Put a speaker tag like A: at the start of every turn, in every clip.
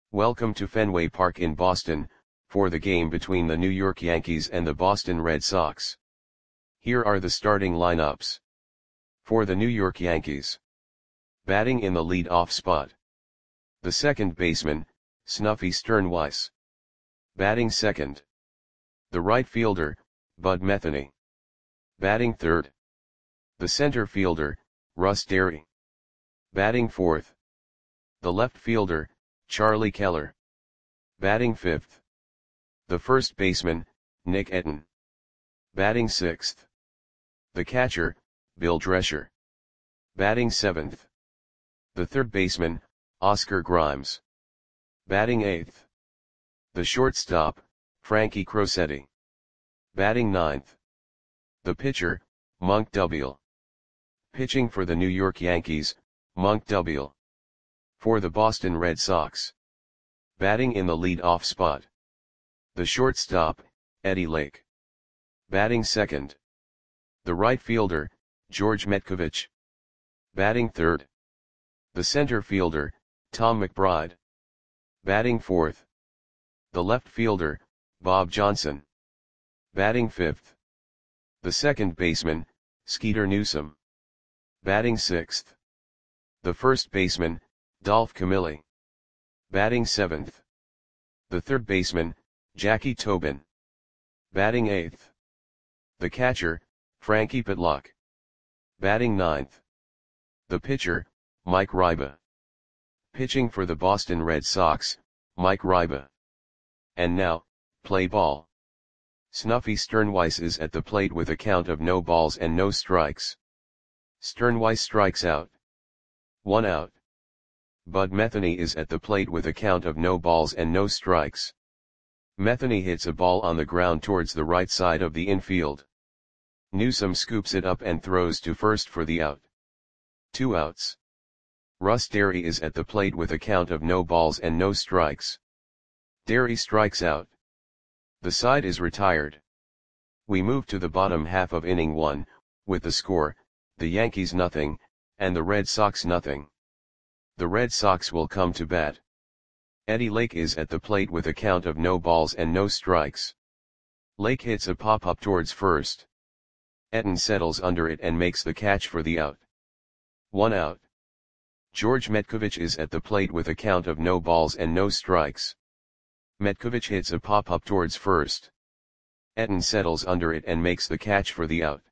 A: Welcome to Fenway Park in Boston, for the game between the New York Yankees and the Boston Red Sox. Here are the starting lineups. For the New York Yankees. Batting in the lead-off spot. The second baseman, Snuffy Stirnweiss. Batting second. The right fielder, Bud Metheny. Batting third. The center fielder, Russ Derry. Batting fourth. The left fielder, Charlie Keller. Batting fifth. The first baseman, Nick Etten. Batting sixth. The catcher, Bill Drescher. Batting seventh. The third baseman, Oscar Grimes. Batting eighth. The shortstop, Frankie Crosetti. Batting ninth. The pitcher, Monk Dubiel. Pitching for the New York Yankees, Monk Dubiel. For the Boston Red Sox. Batting in the lead-off spot. The shortstop, Eddie Lake. Batting second. The right fielder, George Metcovich. Batting third. The center fielder, Tom McBride. Batting fourth. The left fielder, Bob Johnson. Batting fifth. The second baseman, Skeeter Newsome. Batting sixth. The first baseman, Dolph Camilli. Batting seventh. The third baseman, Jackie Tobin. Batting eighth. The catcher, Frankie Pitlock. Batting ninth. The pitcher, Mike Ryba. Pitching for the Boston Red Sox, Mike Ryba. And now, play ball. Snuffy Stirnweiss is at the plate with a count of no balls and no strikes. Stirnweiss strikes out. 1 out. Bud Metheny is at the plate with a count of no balls and no strikes. Metheny hits a ball on the ground towards the right side of the infield. Newsome scoops it up and throws to first for the out. 2 outs. Russ Derry is at the plate with a count of no balls and no strikes. Derry strikes out. The side is retired. We move to the bottom half of inning 1, with the score, the Yankees nothing, and the Red Sox nothing. The Red Sox will come to bat. Eddie Lake is at the plate with a count of no balls and no strikes. Lake hits a pop-up towards first. Etten settles under it and makes the catch for the out. 1 out. George Metcovich is at the plate with a count of no balls and no strikes. Metcovich hits a pop-up towards first. Etten settles under it and makes the catch for the out.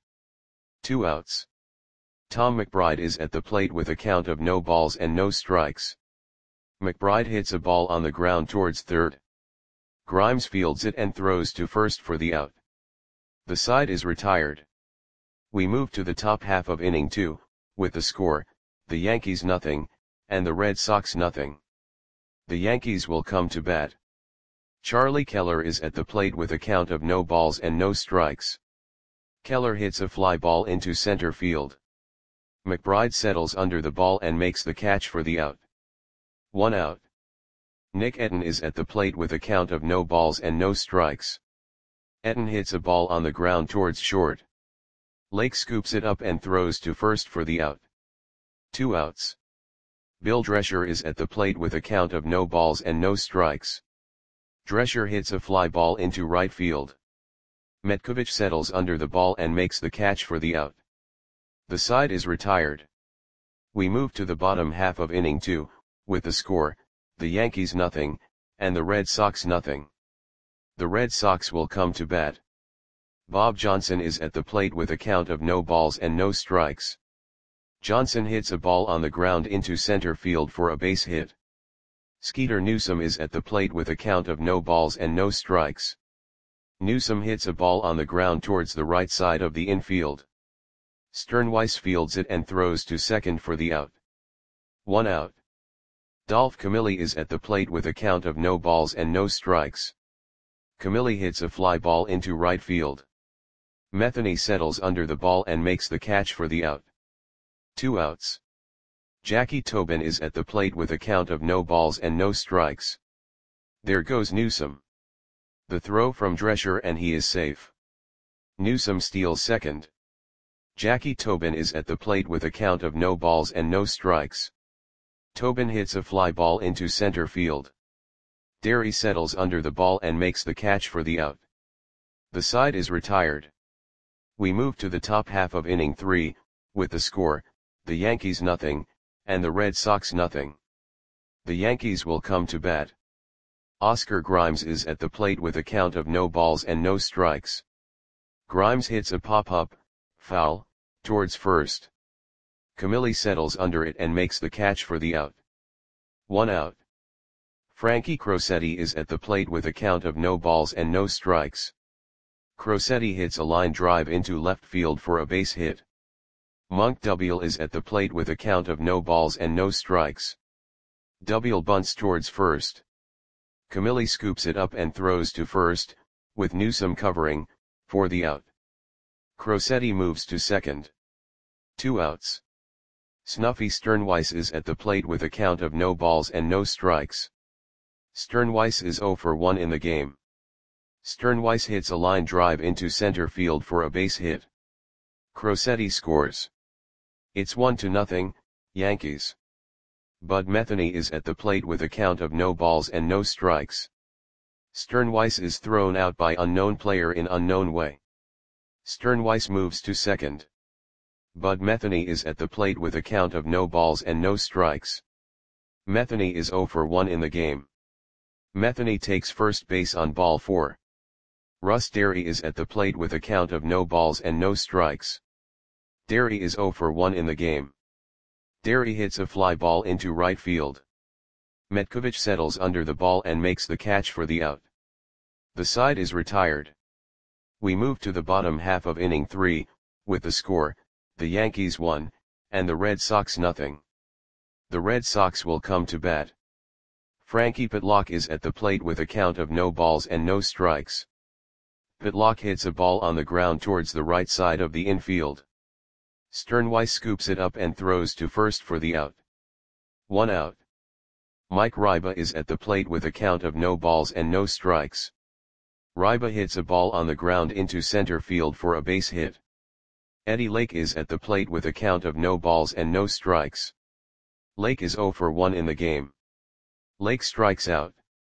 A: 2 outs. Tom McBride is at the plate with a count of no balls and no strikes. McBride hits a ball on the ground towards third. Grimes fields it and throws to first for the out. The side is retired. We move to the top half of inning 2, with the score, the Yankees nothing, and the Red Sox nothing. The Yankees will come to bat. Charlie Keller is at the plate with a count of no balls and no strikes. Keller hits a fly ball into center field. McBride settles under the ball and makes the catch for the out. 1 out. Nick Etten is at the plate with a count of no balls and no strikes. Etten hits a ball on the ground towards short. Lake scoops it up and throws to first for the out. 2 outs. Bill Drescher is at the plate with a count of no balls and no strikes. Drescher hits a fly ball into right field. Metcovich settles under the ball and makes the catch for the out. The side is retired. We move to the bottom half of inning 2, with the score, the Yankees nothing, and the Red Sox nothing. The Red Sox will come to bat. Bob Johnson is at the plate with a count of no balls and no strikes. Johnson hits a ball on the ground into center field for a base hit. Skeeter Newsome is at the plate with a count of no balls and no strikes. Newsome hits a ball on the ground towards the right side of the infield. Stirnweiss fields it and throws to second for the out. 1 out. Dolph Camilli is at the plate with a count of no balls and no strikes. Camilli hits a fly ball into right field. Metheny settles under the ball and makes the catch for the out. 2 outs. Jackie Tobin is at the plate with a count of no balls and no strikes. There goes Newsome. The throw from Drescher and he is safe. Newsome steals second. Jackie Tobin is at the plate with a count of no balls and no strikes. Tobin hits a fly ball into center field. Derry settles under the ball and makes the catch for the out. The side is retired. We move to the top half of inning 3, with the score, the Yankees nothing, and the Red Sox nothing. The Yankees will come to bat. Oscar Grimes is at the plate with a count of no balls and no strikes. Grimes hits a pop-up, foul, towards first. Camilli settles under it and makes the catch for the out. 1 out. Frankie Crosetti is at the plate with a count of no balls and no strikes. Crosetti hits a line drive into left field for a base hit. Monk Dubiel is at the plate with a count of no balls and no strikes. Dubiel bunts towards first. Camilli scoops it up and throws to first, with Newsome covering, for the out. Crosetti moves to second. 2 outs. Snuffy Sternweiss is at the plate with a count of no balls and no strikes. Sternweiss is 0 for 1 in the game. Sternweiss hits a line drive into center field for a base hit. Crosetti scores. It's 1-0, Yankees. Bud Metheny is at the plate with a count of no balls and no strikes. Sternweiss is thrown out by unknown player in unknown way. Sternweiss moves to second. Bud Metheny is at the plate with a count of no balls and no strikes. Metheny is 0 for 1 in the game. Metheny takes first base on ball 4. Russ Derry is at the plate with a count of no balls and no strikes. Derry is 0 for 1 in the game. Derry hits a fly ball into right field. Metkovich settles under the ball and makes the catch for the out. The side is retired. We move to the bottom half of inning 3, with the score, the Yankees 1, and the Red Sox nothing. The Red Sox will come to bat. Frankie Pitlock is at the plate with a count of no balls and no strikes. Pitlock hits a ball on the ground towards the right side of the infield. Sternweiss scoops it up and throws to first for the out. 1 out. Mike Ryba is at the plate with a count of no balls and no strikes. Ryba hits a ball on the ground into center field for a base hit. Eddie Lake is at the plate with a count of no balls and no strikes. Lake is 0 for 1 in the game. Lake strikes out.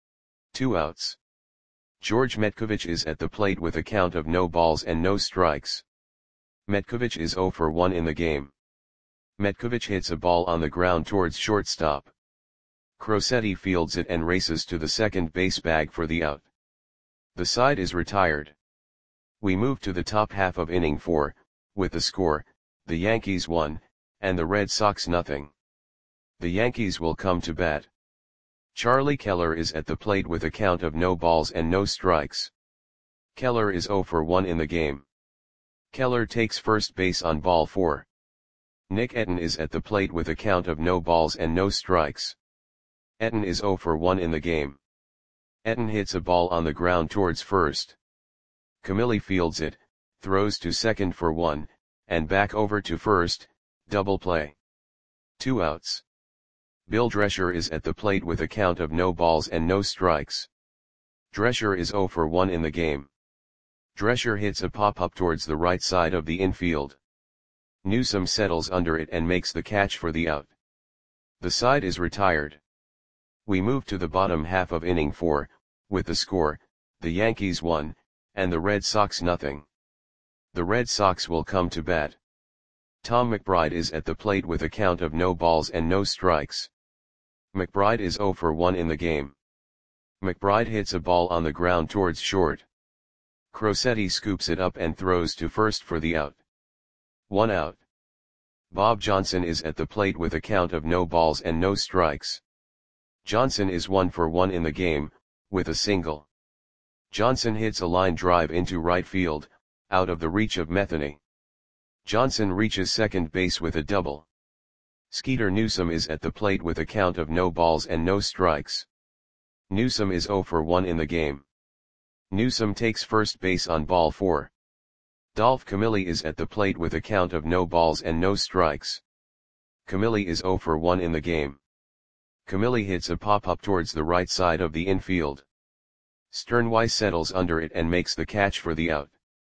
A: 2 outs. George Metkovich is at the plate with a count of no balls and no strikes. Metkovich is 0 for 1 in the game. Metkovich hits a ball on the ground towards shortstop. Crosetti fields it and races to the second base bag for the out. The side is retired. We move to the top half of inning 4, with the score, the Yankees 1, and the Red Sox nothing. The Yankees will come to bat. Charlie Keller is at the plate with a count of no balls and no strikes. Keller is 0 for 1 in the game. Keller takes first base on ball 4. Nick Etten is at the plate with a count of no balls and no strikes. Etten is 0 for 1 in the game. Etten hits a ball on the ground towards first. Camilli fields it, throws to second for 1, and back over to first, double play. 2 outs. Bill Drescher is at the plate with a count of no balls and no strikes. Drescher is 0 for 1 in the game. Drescher hits a pop-up towards the right side of the infield. Newsome settles under it and makes the catch for the out. The side is retired. We move to the bottom half of inning 4, with the score, the Yankees 1, and the Red Sox nothing. The Red Sox will come to bat. Tom McBride is at the plate with a count of no balls and no strikes. McBride is 0 for 1 in the game. McBride hits a ball on the ground towards short. Crosetti scoops it up and throws to first for the out. 1 out. Bob Johnson is at the plate with a count of no balls and no strikes. Johnson is 1 for 1 in the game, with a single. Johnson hits a line drive into right field, out of the reach of Metheny. Johnson reaches second base with a double. Skeeter Newsome is at the plate with a count of no balls and no strikes. Newsome is 0 for 1 in the game. Newsome takes first base on ball 4. Dolph Camilli is at the plate with a count of no balls and no strikes. Camilli is 0 for 1 in the game. Camilli hits a pop-up towards the right side of the infield. Sternweiss settles under it and makes the catch for the out.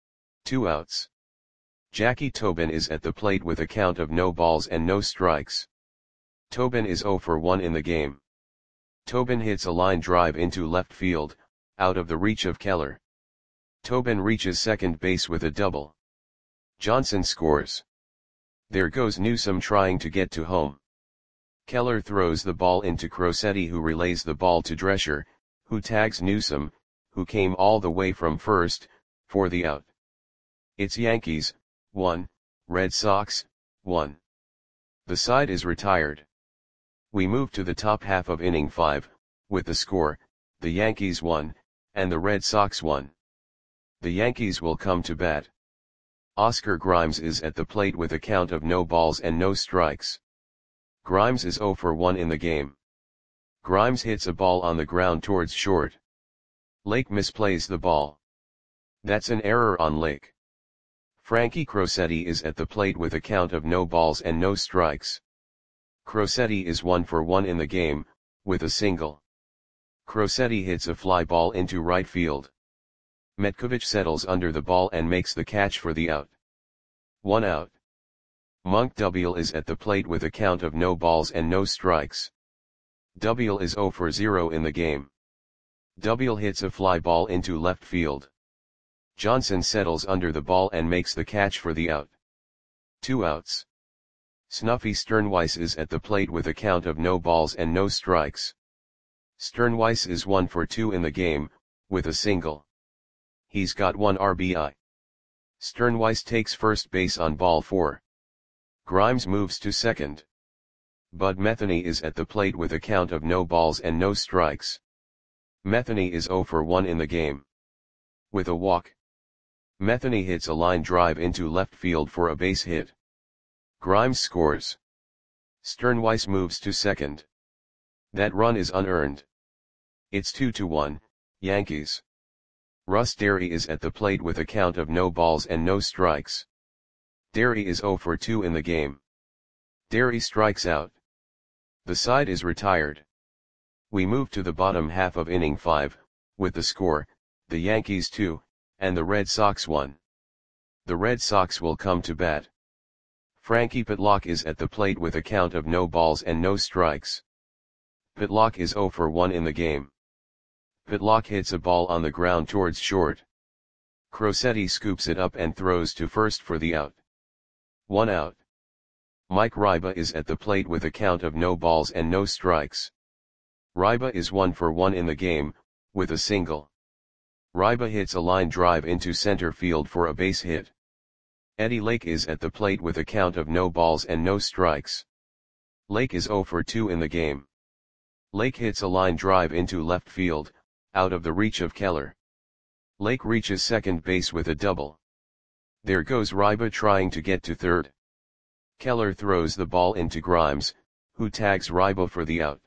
A: 2 outs. Jackie Tobin is at the plate with a count of no balls and no strikes. Tobin is 0 for 1 in the game. Tobin hits a line drive into left field, out of the reach of Keller. Tobin reaches second base with a double. Johnson scores. There goes Newsome trying to get to home. Keller throws the ball into Crosetti, who relays the ball to Drescher, who tags Newsome, who came all the way from first, for the out. It's Yankees, 1, Red Sox, 1. The side is retired. We move to the top half of inning 5, with the score, the Yankees 1, and the Red Sox 1. The Yankees will come to bat. Oscar Grimes is at the plate with a count of no balls and no strikes. Grimes is 0 for 1 in the game. Grimes hits a ball on the ground towards short. Lake misplays the ball. That's an error on Lake. Frankie Crosetti is at the plate with a count of no balls and no strikes. Crosetti is 1 for 1 in the game, with a single. Crosetti hits a fly ball into right field. Metkovich settles under the ball and makes the catch for the out. 1 out. Monk Dubiel is at the plate with a count of no balls and no strikes. Dubiel is 0 for 0 in the game. Dubiel hits a fly ball into left field. Johnson settles under the ball and makes the catch for the out. 2 outs. Snuffy Sternweiss is at the plate with a count of no balls and no strikes. Sternweiss is 1 for 2 in the game, with a single. He's got 1 RBI. Sternweiss takes first base on ball 4. Grimes moves to second. Bud Metheny is at the plate with a count of no balls and no strikes. Metheny is 0 for 1 in the game. With a walk. Metheny hits a line drive into left field for a base hit. Grimes scores. Sternweiss moves to second. That run is unearned. It's 2-1, Yankees. Russ Derry is at the plate with a count of no balls and no strikes. Derry is 0 for 2 in the game. Derry strikes out. The side is retired. We move to the bottom half of inning 5, with the score, the Yankees 2, and the Red Sox 1. The Red Sox will come to bat. Frankie Pitlock is at the plate with a count of no balls and no strikes. Pitlock is 0 for 1 in the game. Pitlock hits a ball on the ground towards short. Crosetti scoops it up and throws to first for the out. 1 out. Mike Ryba is at the plate with a count of no balls and no strikes. Ryba is 1 for 1 in the game, with a single. Ryba hits a line drive into center field for a base hit. Eddie Lake is at the plate with a count of no balls and no strikes. Lake is 0 for 2 in the game. Lake hits a line drive into left field, out of the reach of Keller. Lake reaches second base with a double. There goes Ryba trying to get to third. Keller throws the ball into Grimes, who tags Ryba for the out.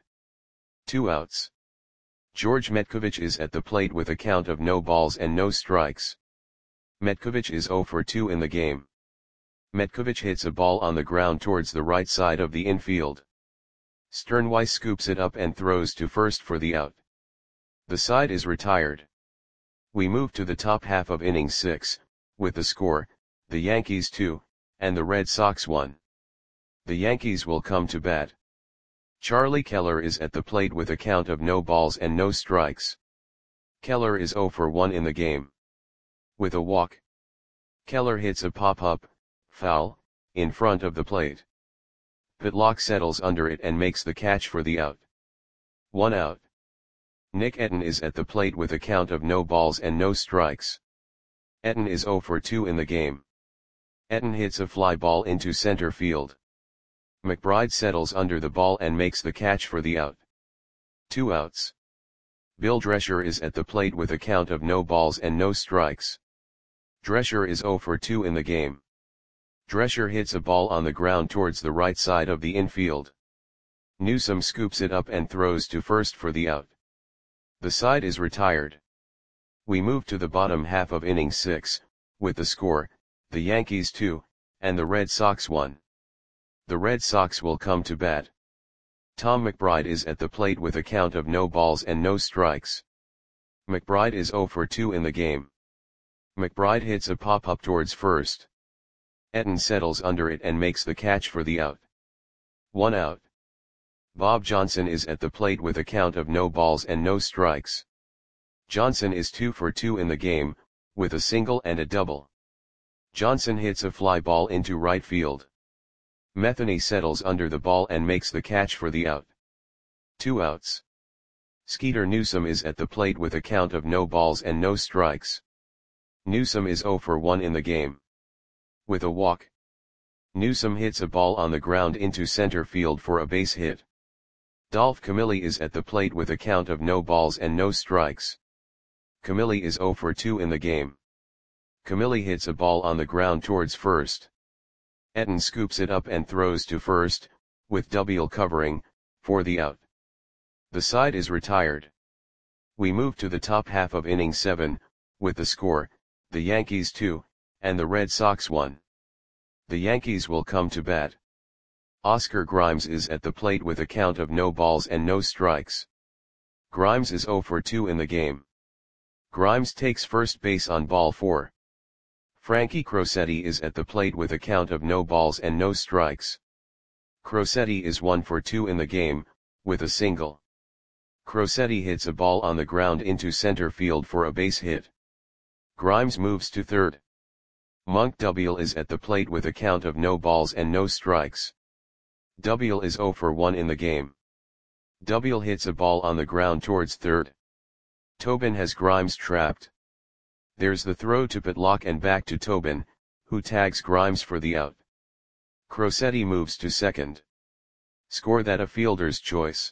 A: 2 outs. George Metkovich is at the plate with a count of no balls and no strikes. Metkovich is 0 for 2 in the game. Metkovich hits a ball on the ground towards the right side of the infield. Sternweiss scoops it up and throws to first for the out. The side is retired. We move to the top half of inning 6, with the score, the Yankees 2, and the Red Sox 1. The Yankees will come to bat. Charlie Keller is at the plate with a count of no balls and no strikes. Keller is 0 for 1 in the game. With a walk. Keller hits a pop-up, foul, in front of the plate. Pitlock settles under it and makes the catch for the out. 1 out. Nick Etten is at the plate with a count of no balls and no strikes. Etten is 0 for 2 in the game. Etten hits a fly ball into center field. McBride settles under the ball and makes the catch for the out. 2 outs. Bill Drescher is at the plate with a count of no balls and no strikes. Drescher is 0 for 2 in the game. Drescher hits a ball on the ground towards the right side of the infield. Newsome scoops it up and throws to first for the out. The side is retired. We move to the bottom half of inning 6, with the score, the Yankees 2, and the Red Sox 1. The Red Sox will come to bat. Tom McBride is at the plate with a count of no balls and no strikes. McBride is 0 for 2 in the game. McBride hits a pop-up towards first. Etten settles under it and makes the catch for the out. 1 out. Bob Johnson is at the plate with a count of no balls and no strikes. Johnson is 2 for 2 in the game, with a single and a double. Johnson hits a fly ball into right field. Metheny settles under the ball and makes the catch for the out. 2 outs. Skeeter Newsome is at the plate with a count of no balls and no strikes. Newsome is 0 for 1 in the game. With a walk. Newsome hits a ball on the ground into center field for a base hit. Dolph Camilli is at the plate with a count of no balls and no strikes. Camilli is 0 for 2 in the game. Camilli hits a ball on the ground towards first. Etten scoops it up and throws to first, with Doubleday covering, for the out. The side is retired. We move to the top half of inning 7, with the score, the Yankees 2, and the Red Sox 1. The Yankees will come to bat. Oscar Grimes is at the plate with a count of no balls and no strikes. Grimes is 0 for 2 in the game. Grimes takes first base on ball 4. Frankie Crosetti is at the plate with a count of no balls and no strikes. Crosetti is 1 for 2 in the game, with a single. Crosetti hits a ball on the ground into center field for a base hit. Grimes moves to third. Monk Doubleday is at the plate with a count of no balls and no strikes. Doubleday is 0 for 1 in the game. Doubleday hits a ball on the ground towards third. Tobin has Grimes trapped. There's the throw to Pitlock and back to Tobin, who tags Grimes for the out. Crosetti moves to second. Score that a fielder's choice.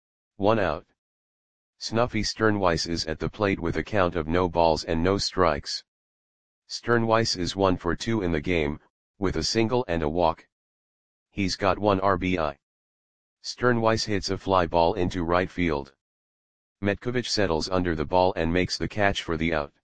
A: 1 out. Snuffy Sternweiss is at the plate with a count of no balls and no strikes. Sternweiss is 1 for 2 in the game, with a single and a walk. He's got 1 RBI. Sternweiss hits a fly ball into right field. Metkovich settles under the ball and makes the catch for the out.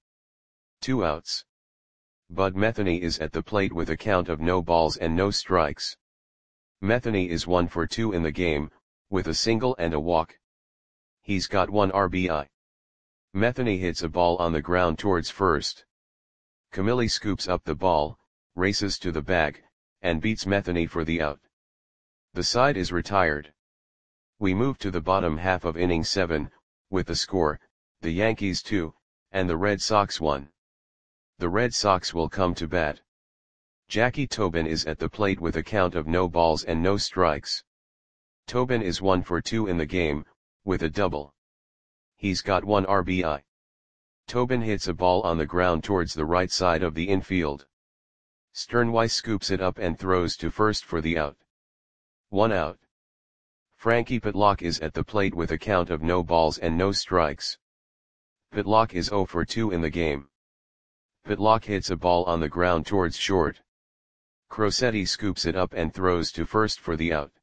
A: 2 outs. Bud Metheny is at the plate with a count of no balls and no strikes. Metheny is 1 for 2 in the game, with a single and a walk. He's got 1 RBI. Metheny hits a ball on the ground towards first. Camilli scoops up the ball, races to the bag, and beats Metheny for the out. The side is retired. We move to the bottom half of inning 7, with the score, the Yankees 2, and the Red Sox 1. The Red Sox will come to bat. Jackie Tobin is at the plate with a count of no balls and no strikes. Tobin is 1 for 2 in the game, with a double. He's got 1 RBI. Tobin hits a ball on the ground towards the right side of the infield. Sternweiss scoops it up and throws to first for the out. 1 out. Frankie Pitlock is at the plate with a count of no balls and no strikes. Pitlock is 0 for 2 in the game. Pitlock hits a ball on the ground towards short. Crosetti scoops it up and throws to first for the out.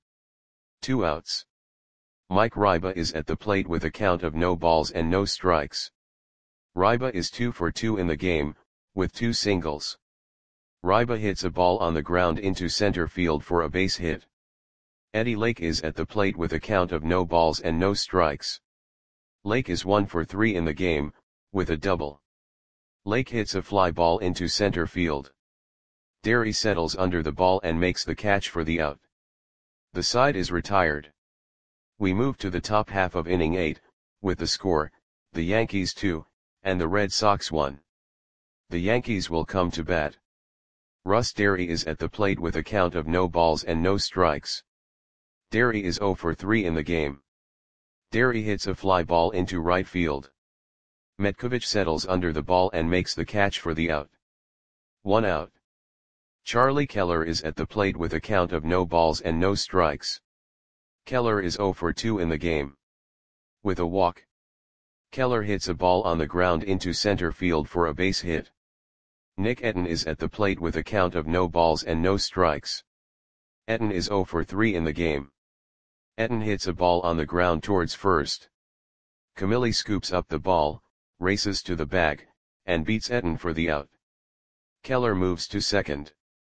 A: 2 outs. Mike Ryba is at the plate with a count of no balls and no strikes. Ryba is 2 for 2 in the game, with 2 singles. Ryba hits a ball on the ground into center field for a base hit. Eddie Lake is at the plate with a count of no balls and no strikes. Lake is 1 for 3 in the game, with a double. Lake hits a fly ball into center field. Derry settles under the ball and makes the catch for the out. The side is retired. We move to the top half of inning 8, with the score, the Yankees 2, and the Red Sox 1. The Yankees will come to bat. Russ Derry is at the plate with a count of no balls and no strikes. Derry is 0 for 3 in the game. Derry hits a fly ball into right field. Metkovich settles under the ball and makes the catch for the out. 1 out. Charlie Keller is at the plate with a count of no balls and no strikes. Keller is 0 for 2 in the game. With a walk. Keller hits a ball on the ground into center field for a base hit. Nick Etten is at the plate with a count of no balls and no strikes. Etten is 0 for 3 in the game. Etten hits a ball on the ground towards first. Camilli scoops up the ball, races to the bag, and beats Etten for the out. Keller moves to second.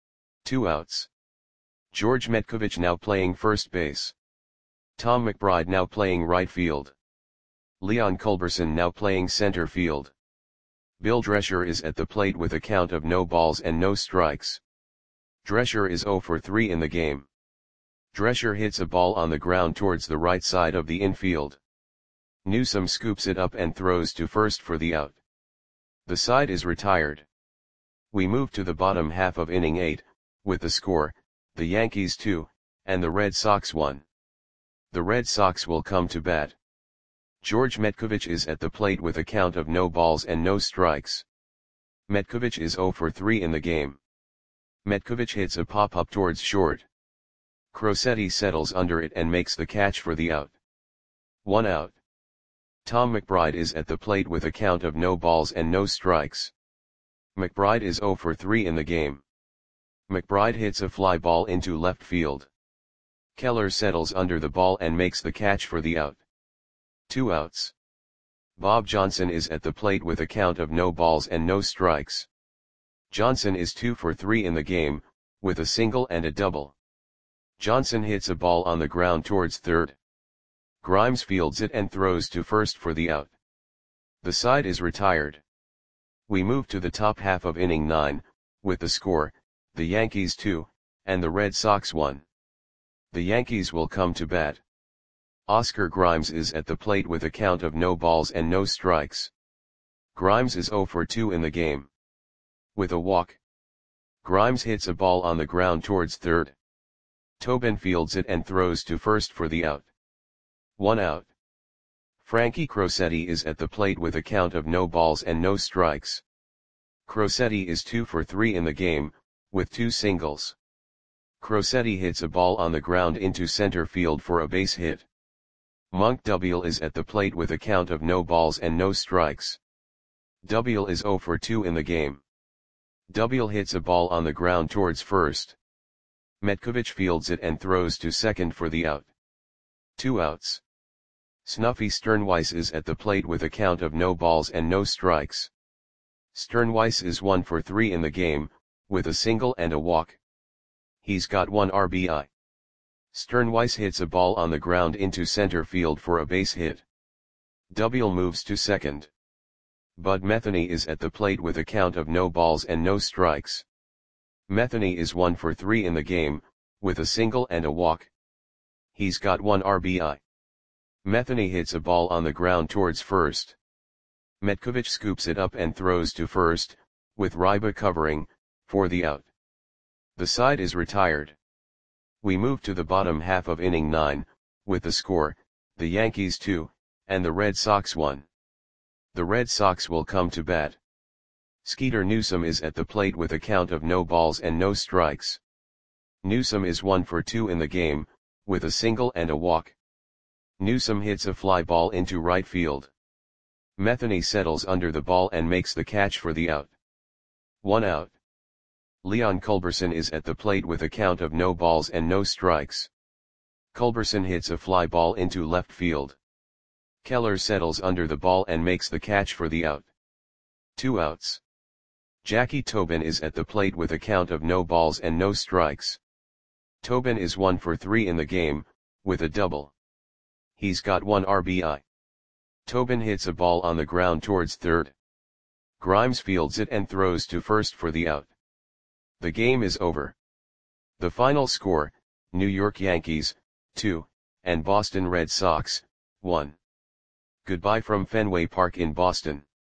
A: 2 outs. George Metkovich now playing first base. Tom McBride now playing right field. Leon Culberson now playing center field. Bill Drescher is at the plate with a count of no balls and no strikes. Drescher is 0 for 3 in the game. Drescher hits a ball on the ground towards the right side of the infield. Newsome scoops it up and throws to first for the out. The side is retired. We move to the bottom half of inning 8, with the score, the Yankees 2, and the Red Sox 1. The Red Sox will come to bat. George Metcovich is at the plate with a count of no balls and no strikes. Metcovich is 0 for 3 in the game. Metcovich hits a pop-up towards short. Crosetti settles under it and makes the catch for the out. 1 out. Tom McBride is at the plate with a count of no balls and no strikes. McBride is 0 for 3 in the game. McBride hits a fly ball into left field. Keller settles under the ball and makes the catch for the out. 2 outs. Bob Johnson is at the plate with a count of no balls and no strikes. Johnson is 2 for 3 in the game, with a single and a double. Johnson hits a ball on the ground towards third. Grimes fields it and throws to first for the out. The side is retired. We move to the top half of inning 9, with the score, the Yankees 2, and the Red Sox 1. The Yankees will come to bat. Oscar Grimes is at the plate with a count of no balls and no strikes. Grimes is 0 for 2 in the game. With a walk. Grimes hits a ball on the ground towards third. Tobin fields it and throws to first for the out. 1 out. Frankie Crosetti is at the plate with a count of no balls and no strikes. Crosetti is 2 for 3 in the game, with 2 singles. Crosetti hits a ball on the ground into center field for a base hit. Monk Dubiel is at the plate with a count of no balls and no strikes. Dubiel is 0 for 2 in the game. Dubiel hits a ball on the ground towards first. Metcovich fields it and throws to second for the out. 2 outs. Snuffy Sternweiss is at the plate with a count of no balls and no strikes. Sternweiss is 1 for 3 in the game, with a single and a walk. He's got 1 RBI. Sternweiss hits a ball on the ground into center field for a base hit. Dubiel moves to second. Bud Metheny is at the plate with a count of no balls and no strikes. Metheny is 1 for 3 in the game, with a single and a walk. He's got 1 RBI. Metheny hits a ball on the ground towards first. Metcovich scoops it up and throws to first, with Ryba covering, for the out. The side is retired. We move to the bottom half of inning 9, with the score, the Yankees 2, and the Red Sox 1. The Red Sox will come to bat. Skeeter Newsome is at the plate with a count of no balls and no strikes. Newsome is 1 for 2 in the game, with a single and a walk. Newsome hits a fly ball into right field. Metheny settles under the ball and makes the catch for the out. 1 out. Leon Culberson is at the plate with a count of no balls and no strikes. Culberson hits a fly ball into left field. Keller settles under the ball and makes the catch for the out. 2 outs. Jackie Tobin is at the plate with a count of no balls and no strikes. Tobin is 1 for 3 in the game, with a double. He's got 1 RBI. Tobin hits a ball on the ground towards third. Grimes fields it and throws to first for the out. The game is over. The final score, New York Yankees, 2, and Boston Red Sox, 1. Goodbye from Fenway Park in Boston.